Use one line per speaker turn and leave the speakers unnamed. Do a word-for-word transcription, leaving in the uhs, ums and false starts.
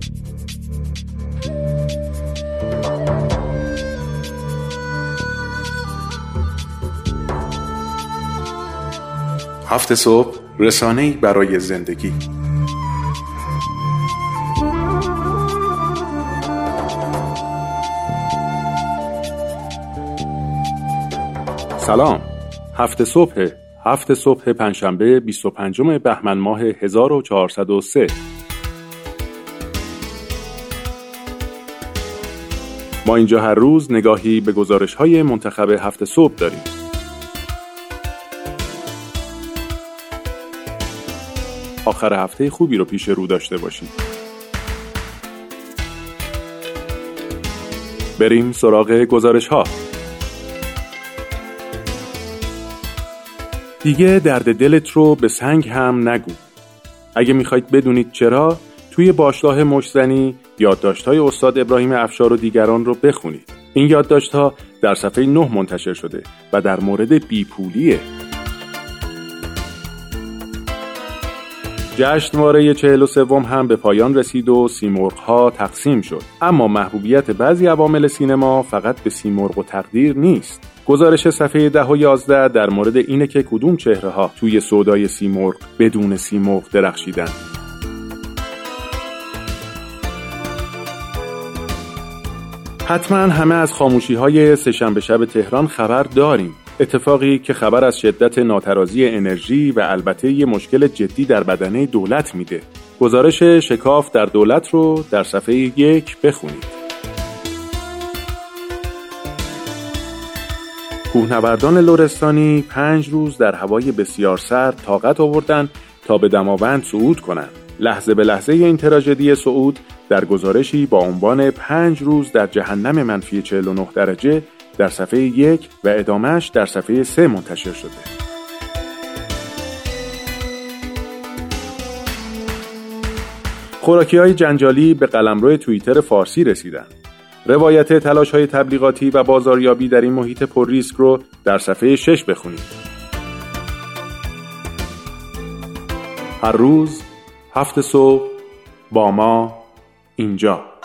هفت صبح، رسانه‌ای برای زندگی. سلام. هفت صبح، هفت صبح پنجشنبه بیست و پنجم بهمن ماه هزار و چهارصد و سه. ما اینجا هر روز نگاهی به گزارش‌های منتخب هفت صبح داریم. آخر هفته خوبی رو پیش رو داشته باشید. بریم سراغ گزارش‌ها. دیگه درد دلت رو به سنگ هم نگو. اگه میخواید بدونید چرا، توی باشگاه مشتزنی یادداشت‌های استاد ابراهیم افشار و دیگران رو بخونید. این یادداشت‌ها در صفحه نه منتشر شده و در مورد بیپولیه. جشنواره چهل و سوم هم به پایان رسید و سیمرغ‌ها تقسیم شد. اما محبوبیت بعضی عوامل سینما فقط به سیمرغ و تقدیر نیست. گزارش صفحه ده و یازده در مورد اینه که کدوم چهره‌ها توی سودای سیمرغ بدون سیمرغ درخشیدن. حتما همه از خاموشی‌های سه‌شنبه شب تهران خبر داریم. اتفاقی که خبر از شدت ناترازی انرژی و البته یه مشکل جدی در بدنه دولت میده. گزارش شکاف در دولت رو در صفحه یک بخونید. کوهنوردان لرستانی پنج روز در هوای بسیار سرد طاقت آوردن تا به دماوند صعود کنند. لحظه به لحظه این تراژدی صعود در گزارشی با عنوان پنج روز در جهنم منفی چهل و نه درجه در صفحه یک و ادامهش در صفحه سه منتشر شده. خوراکی‌های جنجالی به قلمرو توییتر فارسی رسیدن. روایت تلاش‌های تبلیغاتی و بازاریابی در این محیط پر ریسک رو در صفحه شش بخونید. هر روز هفت صبح با ما اینجا.